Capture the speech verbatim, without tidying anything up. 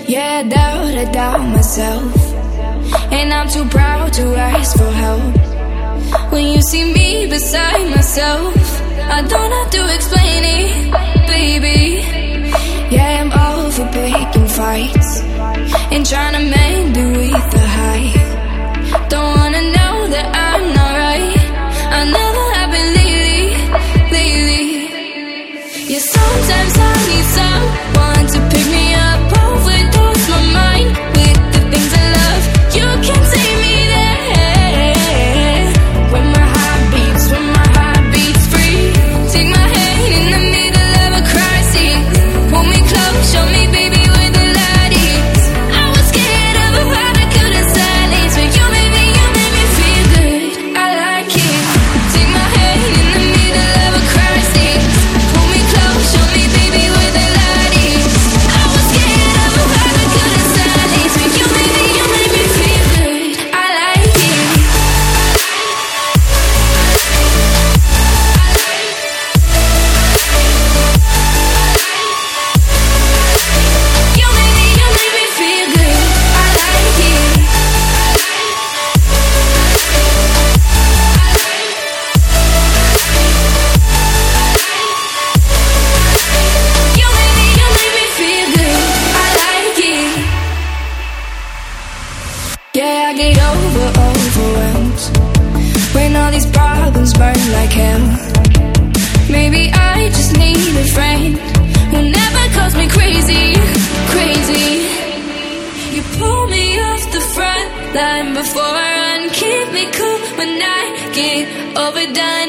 Yeah, I doubt, I doubt myself, and I'm too proud to ask for help. When you see me beside myself, I don't have to explain it, baby. Yeah, I'm all for picking fights and trying to mend it with the hype. Don't wanna know that I'm not right. I never have been lately, lately. Yeah, sometimes I need someone to pick me up, overdose my mind with the things I love. You can take me there when my heart beats, when my heart beats free. Take my hand in the middle of a crisis, pull me close, show me baby where the light is. I was scared of a heart I couldn't silence, but you made me, you made me feel good. I like it. Take my hand in the middle of a crisis, pull me close, show me baby where the light is. I was scared of a heart I couldn't silence, but you made me, you made me feel good. I like it. You made me, you made me feel good. I like it. You made me, you made me feel good. I like it. Yeah, I get over, overwhelmed when all these problems burn like hell. Maybe I just need a friend who never calls me crazy, crazy. You pull me off the front line before I run, keep me cool when I get overdone.